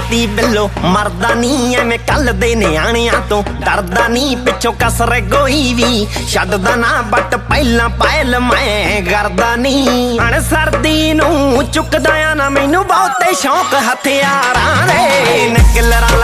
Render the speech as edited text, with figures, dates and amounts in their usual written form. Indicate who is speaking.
Speaker 1: ਛੇਤੀ ਬਿੱਲੋ ਮਰਦਾ ਨੀ ਐਵੇਂ ਕੱਲ ਦੇ ਨਿਆਣਿਆਂ ਤੋਂ ਡਰਦਾ ਨੀ ਪਿੱਛੋਂ ਕਸਰ ਕੋਈ ਵੀ ਛੱਡਦਾ ਨਾ ਬਟ ਪਹਿਲਾਂ ਪਾਇਲ ਮੈਂ ਕਰਦਾ ਨੀ ਹਣ ਸਰਦੀ ਨੂੰ ਚੁੱਕਦਾ ਆ ਨਾ ਮੈਨੂੰ ਬਹੁਤੇ ਸ਼ੌਂਕ ਹਥਿਆਰਾਂ ਦੇ ਨਿਕਲਰਾਂ